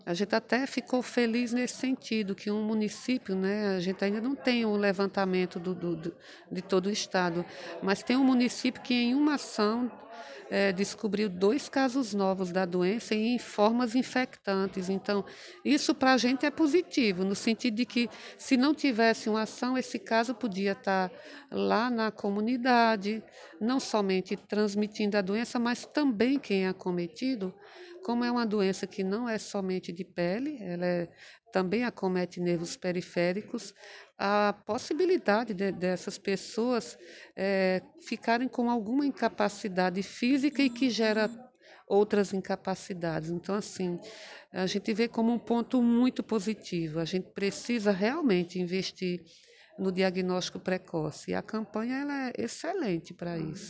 A gente até ficou feliz nesse sentido, que um município, né, a gente ainda não tem o levantamento de todo o estado, mas tem um município que em uma ação descobriu 2 casos novos da doença e em formas infectantes. Então, isso para a gente é positivo, no sentido de que se não tivesse uma ação, esse caso podia estar lá na comunidade, não somente transmitindo a doença, mas também quem é acometido, como é uma doença que não é somente de pele, também acomete nervos periféricos, a possibilidade dessas pessoas ficarem com alguma incapacidade física e que gera outras incapacidades. Então, assim, a gente vê como um ponto muito positivo. A gente precisa realmente investir no diagnóstico precoce. E a campanha ela é excelente para isso.